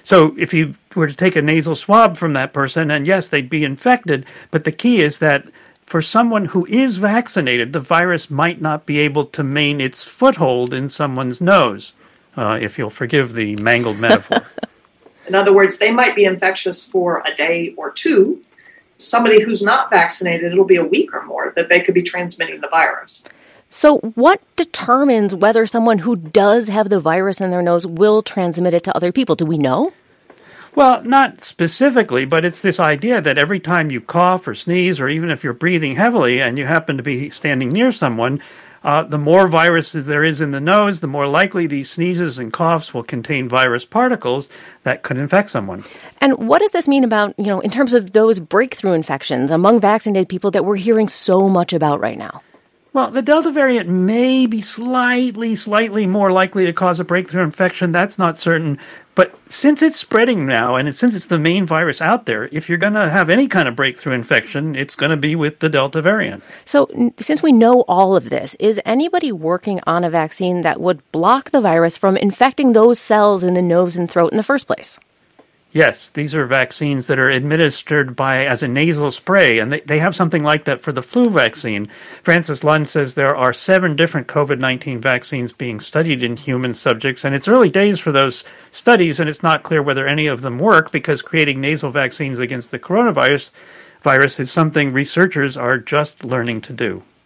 So if you were to take a nasal swab from that person, and yes, they'd be infected, but the key is that for someone who is vaccinated, the virus might not be able to maintain its foothold in someone's nose, if you'll forgive the mangled metaphor. In other words, they might be infectious for a day or two. Somebody who's not vaccinated, it'll be a week or more that they could be transmitting the virus. So what determines whether someone who does have the virus in their nose will transmit it to other people? Do we know? Well, not specifically, but it's this idea that every time you cough or sneeze, or even if you're breathing heavily and you happen to be standing near someone, the more viruses there is in the nose, the more likely these sneezes and coughs will contain virus particles that could infect someone. And what does this mean about, in terms of those breakthrough infections among vaccinated people that we're hearing so much about right now? Well, the Delta variant may be slightly more likely to cause a breakthrough infection. That's not certain. But since it's spreading now, and since it's the main virus out there, if you're going to have any kind of breakthrough infection, it's going to be with the Delta variant. So since we know all of this, is anybody working on a vaccine that would block the virus from infecting those cells in the nose and throat in the first place? Yes, these are vaccines that are administered as a nasal spray, and they have something like that for the flu vaccine. Francis Lund says there are 7 different COVID-19 vaccines being studied in human subjects, and it's early days for those studies, and it's not clear whether any of them work, because creating nasal vaccines against the coronavirus is something researchers are just learning to do.